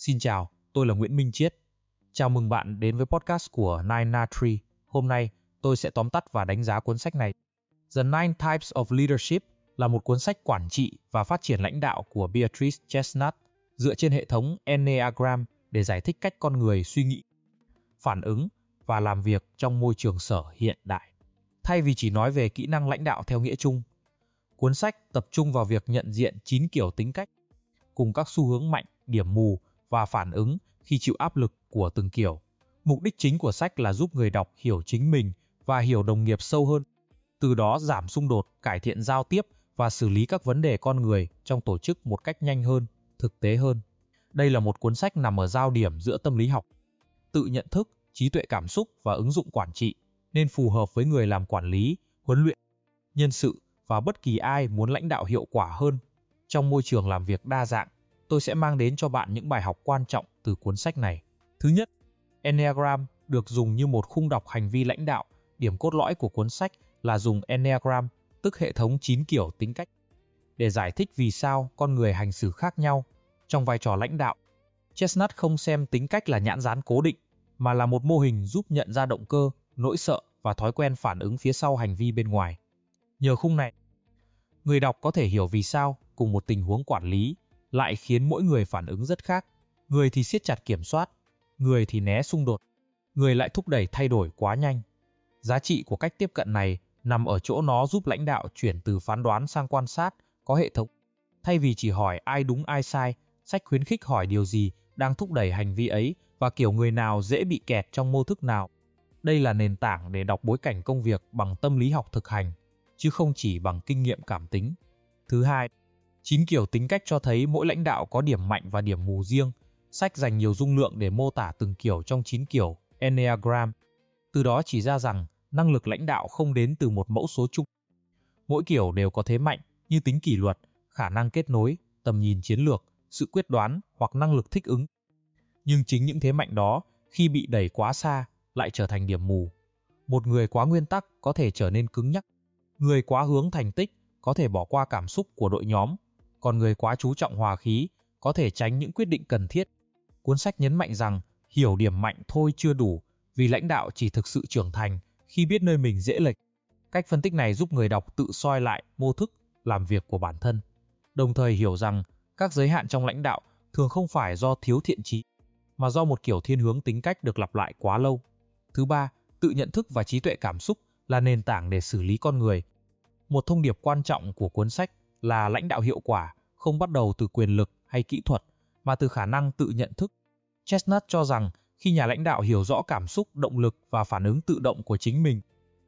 Xin chào, tôi là Nguyễn Minh Chiết. Chào mừng bạn đến với podcast của Nine Na Tree. Hôm nay, tôi sẽ tóm tắt và đánh giá cuốn sách này. The Nine Types of Leadership là một cuốn sách quản trị và phát triển lãnh đạo của Beatrice Chestnut, dựa trên hệ thống Enneagram để giải thích cách con người suy nghĩ, phản ứng và làm việc trong môi trường sở hiện đại. Thay vì chỉ nói về kỹ năng lãnh đạo theo nghĩa chung, cuốn sách tập trung vào việc nhận diện 9 kiểu tính cách, cùng các xu hướng mạnh, điểm mù và phản ứng khi chịu áp lực của từng kiểu. Mục đích chính của sách là giúp người đọc hiểu chính mình và hiểu đồng nghiệp sâu hơn, từ đó giảm xung đột, cải thiện giao tiếp và xử lý các vấn đề con người trong tổ chức một cách nhanh hơn, thực tế hơn. Đây là một cuốn sách nằm ở giao điểm giữa tâm lý học, tự nhận thức, trí tuệ cảm xúc và ứng dụng quản trị, nên phù hợp với người làm quản lý, huấn luyện, nhân sự và bất kỳ ai muốn lãnh đạo hiệu quả hơn. Trong môi trường làm việc đa dạng, tôi sẽ mang đến cho bạn những bài học quan trọng từ cuốn sách này. Thứ nhất, Enneagram được dùng như một khung đọc hành vi lãnh đạo. Điểm cốt lõi của cuốn sách là dùng Enneagram, tức hệ thống 9 kiểu tính cách, để giải thích vì sao con người hành xử khác nhau trong vai trò lãnh đạo. Chestnut không xem tính cách là nhãn dán cố định, mà là một mô hình giúp nhận ra động cơ, nỗi sợ và thói quen phản ứng phía sau hành vi bên ngoài. Nhờ khung này, người đọc có thể hiểu vì sao cùng một tình huống quản lý lại khiến mỗi người phản ứng rất khác. Người thì siết chặt kiểm soát, người thì né xung đột, người lại thúc đẩy thay đổi quá nhanh. Giá trị của cách tiếp cận này nằm ở chỗ nó giúp lãnh đạo chuyển từ phán đoán sang quan sát, có hệ thống. Thay vì chỉ hỏi ai đúng ai sai, sách khuyến khích hỏi điều gì đang thúc đẩy hành vi ấy và kiểu người nào dễ bị kẹt trong mô thức nào. Đây là nền tảng để đọc bối cảnh công việc bằng tâm lý học thực hành, chứ không chỉ bằng kinh nghiệm cảm tính. Thứ hai, 9 kiểu tính cách cho thấy mỗi lãnh đạo có điểm mạnh và điểm mù riêng. Sách dành nhiều dung lượng để mô tả từng kiểu trong 9 kiểu Enneagram. Từ đó chỉ ra rằng năng lực lãnh đạo không đến từ một mẫu số chung. Mỗi kiểu đều có thế mạnh như tính kỷ luật, khả năng kết nối, tầm nhìn chiến lược, sự quyết đoán hoặc năng lực thích ứng. Nhưng chính những thế mạnh đó, khi bị đẩy quá xa, lại trở thành điểm mù. Một người quá nguyên tắc có thể trở nên cứng nhắc. Người quá hướng thành tích có thể bỏ qua cảm xúc của đội nhóm, còn người quá chú trọng hòa khí có thể tránh những quyết định cần thiết. Cuốn sách nhấn mạnh rằng hiểu điểm mạnh thôi chưa đủ, vì lãnh đạo chỉ thực sự trưởng thành khi biết nơi mình dễ lệch. Cách phân tích này giúp người đọc tự soi lại mô thức làm việc của bản thân, đồng thời hiểu rằng các giới hạn trong lãnh đạo thường không phải do thiếu thiện chí, mà do một kiểu thiên hướng tính cách được lặp lại quá lâu. Thứ ba, tự nhận thức và trí tuệ cảm xúc là nền tảng để xử lý con người. Một thông điệp quan trọng của cuốn sách là lãnh đạo hiệu quả không bắt đầu từ quyền lực hay kỹ thuật, mà từ khả năng tự nhận thức. Chestnut cho rằng khi nhà lãnh đạo hiểu rõ cảm xúc, động lực và phản ứng tự động của chính mình,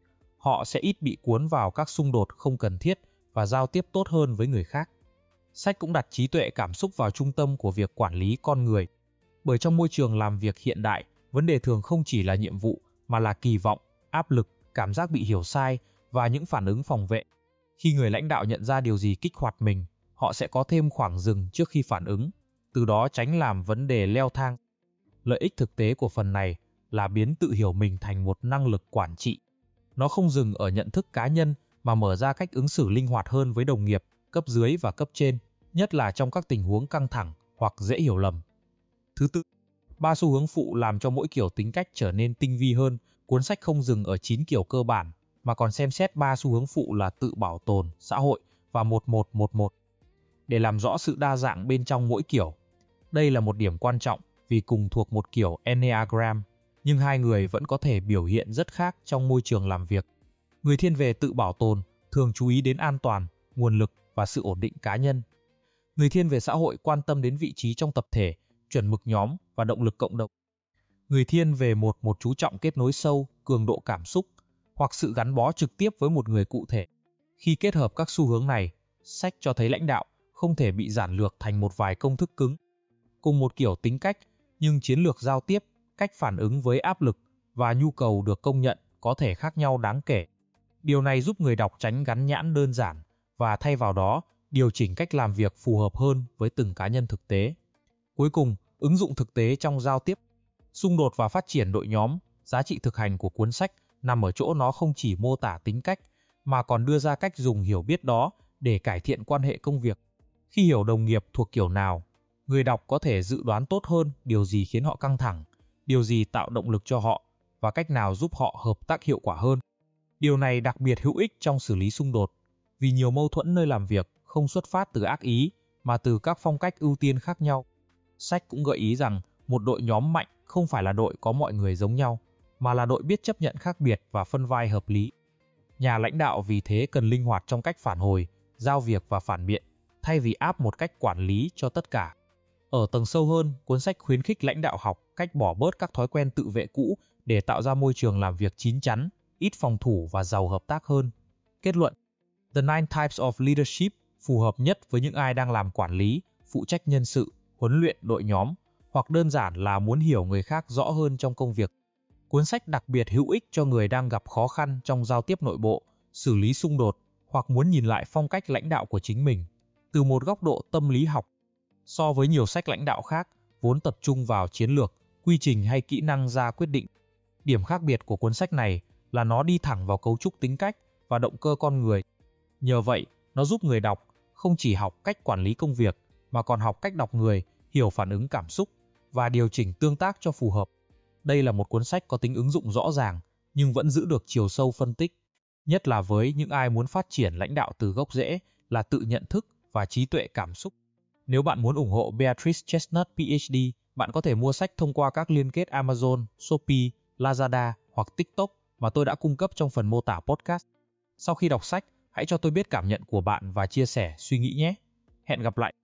họ sẽ ít bị cuốn vào các xung đột không cần thiết và giao tiếp tốt hơn với người khác. Sách cũng đặt trí tuệ cảm xúc vào trung tâm của việc quản lý con người. Bởi trong môi trường làm việc hiện đại, vấn đề thường không chỉ là nhiệm vụ mà là kỳ vọng, áp lực, cảm giác bị hiểu sai và những phản ứng phòng vệ. Khi người lãnh đạo nhận ra điều gì kích hoạt mình, họ sẽ có thêm khoảng dừng trước khi phản ứng, từ đó tránh làm vấn đề leo thang. Lợi ích thực tế của phần này là biến tự hiểu mình thành một năng lực quản trị. Nó không dừng ở nhận thức cá nhân mà mở ra cách ứng xử linh hoạt hơn với đồng nghiệp, cấp dưới và cấp trên, nhất là trong các tình huống căng thẳng hoặc dễ hiểu lầm. Thứ tư, 3 xu hướng phụ làm cho mỗi kiểu tính cách trở nên tinh vi hơn. Cuốn sách không dừng ở 9 kiểu cơ bản, mà còn xem xét 3 xu hướng phụ là tự bảo tồn, xã hội và 1111 để làm rõ sự đa dạng bên trong mỗi kiểu. Đây là một điểm quan trọng vì cùng thuộc một kiểu Enneagram, nhưng hai người vẫn có thể biểu hiện rất khác trong môi trường làm việc. Người thiên về tự bảo tồn thường chú ý đến an toàn, nguồn lực và sự ổn định cá nhân. Người thiên về xã hội quan tâm đến vị trí trong tập thể, chuẩn mực nhóm và động lực cộng đồng. Người thiên về một chú trọng kết nối sâu, cường độ cảm xúc hoặc sự gắn bó trực tiếp với một người cụ thể. Khi kết hợp các xu hướng này, sách cho thấy lãnh đạo không thể bị giản lược thành một vài công thức cứng. Cùng một kiểu tính cách, nhưng chiến lược giao tiếp, cách phản ứng với áp lực và nhu cầu được công nhận có thể khác nhau đáng kể. Điều này giúp người đọc tránh gắn nhãn đơn giản và thay vào đó điều chỉnh cách làm việc phù hợp hơn với từng cá nhân thực tế. Cuối cùng, ứng dụng thực tế trong giao tiếp, xung đột và phát triển đội nhóm. Giá trị thực hành của cuốn sách nằm ở chỗ nó không chỉ mô tả tính cách, mà còn đưa ra cách dùng hiểu biết đó để cải thiện quan hệ công việc. Khi hiểu đồng nghiệp thuộc kiểu nào, Người đọc có thể dự đoán tốt hơn điều gì khiến họ căng thẳng, điều gì tạo động lực cho họ và cách nào giúp họ hợp tác hiệu quả hơn. Điều này đặc biệt hữu ích trong xử lý xung đột, vì nhiều mâu thuẫn nơi làm việc không xuất phát từ ác ý mà từ các phong cách ưu tiên khác nhau. Sách cũng gợi ý rằng một đội nhóm mạnh không phải là đội có mọi người giống nhau, mà là đội biết chấp nhận khác biệt và phân vai hợp lý. Nhà lãnh đạo vì thế cần linh hoạt trong cách phản hồi, giao việc và phản biện, thay vì áp một cách quản lý cho tất cả. Ở tầng sâu hơn, cuốn sách khuyến khích lãnh đạo học cách bỏ bớt các thói quen tự vệ cũ để tạo ra môi trường làm việc chín chắn, ít phòng thủ và giàu hợp tác hơn. Kết luận: The Nine Types of Leadership phù hợp nhất với những ai đang làm quản lý, phụ trách nhân sự, huấn luyện đội nhóm, hoặc đơn giản là muốn hiểu người khác rõ hơn trong công việc. Cuốn sách đặc biệt hữu ích cho người đang gặp khó khăn trong giao tiếp nội bộ, xử lý xung đột, hoặc muốn nhìn lại phong cách lãnh đạo của chính mình từ một góc độ tâm lý học. So với nhiều sách lãnh đạo khác, vốn tập trung vào chiến lược, quy trình hay kỹ năng ra quyết định, điểm khác biệt của cuốn sách này là nó đi thẳng vào cấu trúc tính cách và động cơ con người. Nhờ vậy, nó giúp người đọc không chỉ học cách quản lý công việc, mà còn học cách đọc người, hiểu phản ứng cảm xúc và điều chỉnh tương tác cho phù hợp. Đây là một cuốn sách có tính ứng dụng rõ ràng, nhưng vẫn giữ được chiều sâu phân tích, nhất là với những ai muốn phát triển lãnh đạo từ gốc rễ là tự nhận thức và trí tuệ cảm xúc. Nếu bạn muốn ủng hộ Beatrice Chestnut PhD, bạn có thể mua sách thông qua các liên kết Amazon, Shopee, Lazada hoặc TikTok mà tôi đã cung cấp trong phần mô tả podcast. Sau khi đọc sách, hãy cho tôi biết cảm nhận của bạn và chia sẻ suy nghĩ nhé. Hẹn gặp lại!